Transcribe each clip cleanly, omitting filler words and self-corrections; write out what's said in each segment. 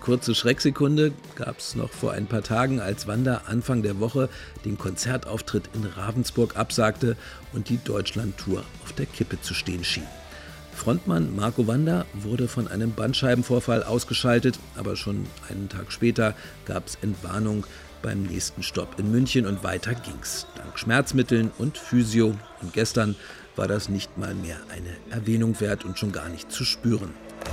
kurze Schrecksekunde gab es noch vor ein paar Tagen, als Wanda Anfang der Woche den Konzertauftritt in Ravensburg absagte und die Deutschlandtour auf der Kippe zu stehen schien. Frontmann Marco Wanda wurde von einem Bandscheibenvorfall ausgeschaltet, aber schon einen Tag später gab es Entwarnung beim nächsten Stopp in München und weiter ging's. Dank Schmerzmitteln und Physio. Und gestern war das nicht mal mehr eine Erwähnung wert und schon gar nicht zu spüren.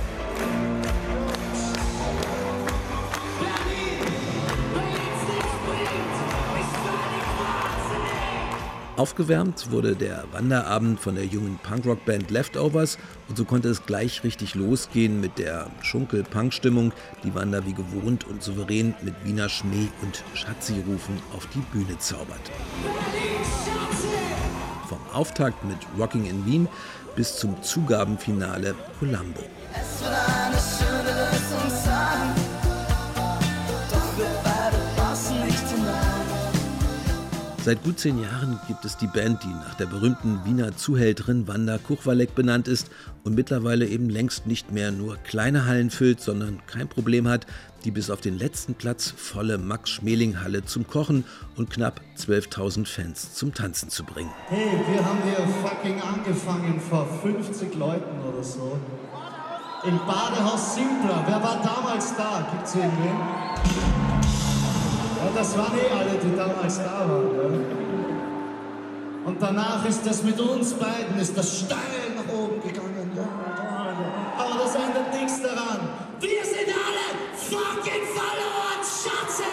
Aufgewärmt wurde der Wanderabend von der jungen Punkrock-Band Leftovers und so konnte es gleich richtig losgehen mit der Schunkel-Punk-Stimmung, die Wanda wie gewohnt und souverän mit Wiener Schmäh und Schatzi-Rufen auf die Bühne zaubert. Vom Auftakt mit Rocking in Wien bis zum Zugabenfinale Columbo. Es wird eine schöne Lösung sein, doch wir beide passen nicht hinein. Seit gut 10 Jahren gibt es die Band, die nach der berühmten Wiener Zuhälterin Wanda Kuchwalek benannt ist und mittlerweile eben längst nicht mehr nur kleine Hallen füllt, sondern kein Problem hat, die bis auf den letzten Platz volle Max-Schmeling-Halle zum Kochen und knapp 12.000 Fans zum Tanzen zu bringen. Hey, wir haben hier fucking angefangen vor 50 Leuten oder so. Im Badehaus Simpler. Wer war damals da? Gibt's hier irgendwen? Ja, das waren alle, die damals da waren. Ja. Und danach ist das mit uns beiden, ist das steil nach oben gegangen. Ja. Aber das ändert nichts daran. Wir sind alle fucking verloren, Schatze!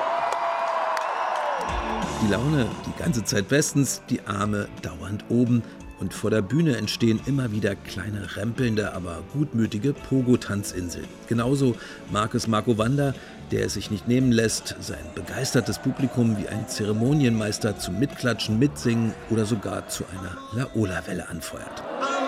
Die Laune die ganze Zeit bestens, die Arme dauernd oben. Und vor der Bühne entstehen immer wieder kleine, rempelnde, aber gutmütige Pogo-Tanzinseln. Genauso mag es Marco Wanda, der es sich nicht nehmen lässt, sein begeistertes Publikum wie ein Zeremonienmeister zum Mitklatschen, Mitsingen oder sogar zu einer Laola-Welle anfeuert.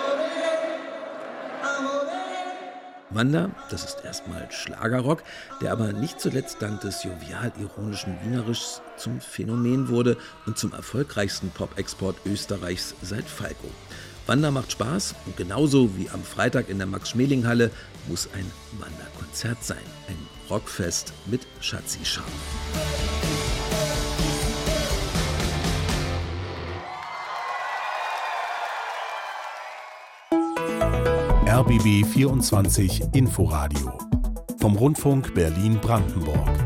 Wanda, das ist erstmal Schlagerrock, der aber nicht zuletzt dank des jovial-ironischen Wienerischs zum Phänomen wurde und zum erfolgreichsten Pop-Export Österreichs seit Falco. Wanda macht Spaß und genauso wie am Freitag in der Max-Schmeling-Halle muss ein Wanda-Konzert sein. Ein Rockfest mit Schatzi-Charme. RBB 24 Inforadio vom Rundfunk Berlin-Brandenburg.